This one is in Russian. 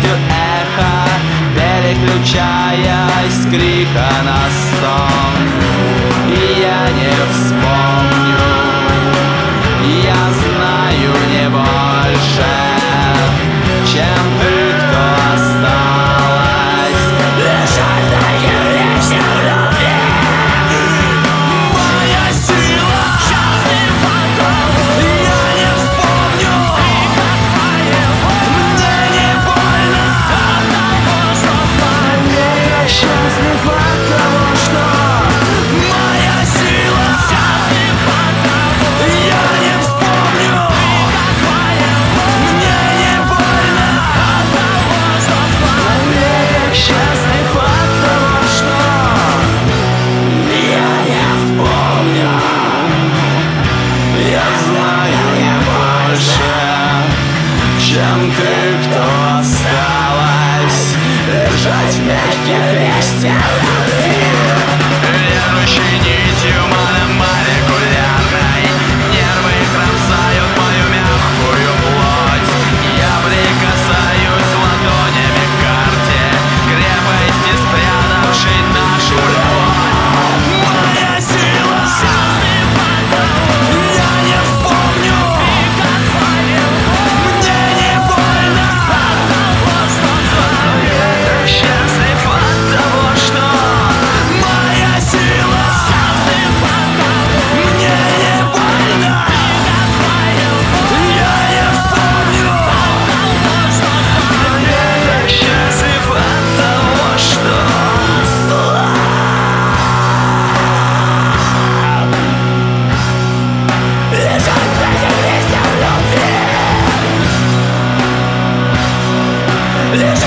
радостью эхо, переключаясь с крика на стон. И я не вспомню, я знаю не больше, чем ты, кто осталась лежать на вечной любви. Моя сила, частный фантом, я не вспомню крика твоего. Мне не больно от того, что знаю. Я счастлив от того, что моя сила, частный фантом, я не вспомню крика твоего. Мне не больно от того, что знаю. Я счастлив от того, что я не вспомню. Я знаю не больше, чем ты, кто осталась лежать в мягких листьях любви. Верующей нитью мономолекулярной нервы кромсают мою мягкую плоть. Я прикасаюсь ладонями к карте крепости, спрятавшей нашу любовь. Моя сила, частный фантом, я не вспомню крика твоего. Мне не больно от того, что знаю. Я так счастлив от того, что моя сила, частный фантом, мне не больно крика твоего. Я не вспомню от того, что знаю. Я так счастлив от того, что лежать в этих листьях любви. Лежать